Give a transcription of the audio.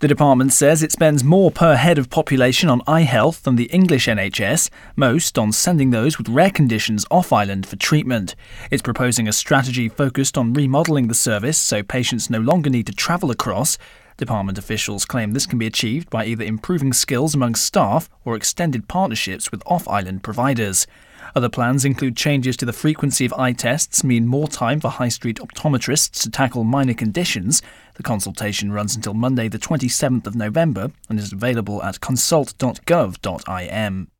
The department says it spends more per head of population on eye health than the English NHS, most on sending those with rare conditions off island for treatment. It's proposing a strategy focused on remodelling the service so patients no longer need to travel across. Department officials claim this can be achieved by either improving skills among staff or extended partnerships with off-island providers. Other plans include changes to the frequency of eye tests mean more time for high street optometrists to tackle minor conditions. The consultation runs until Monday the 27th of November and is available at consult.gov.im.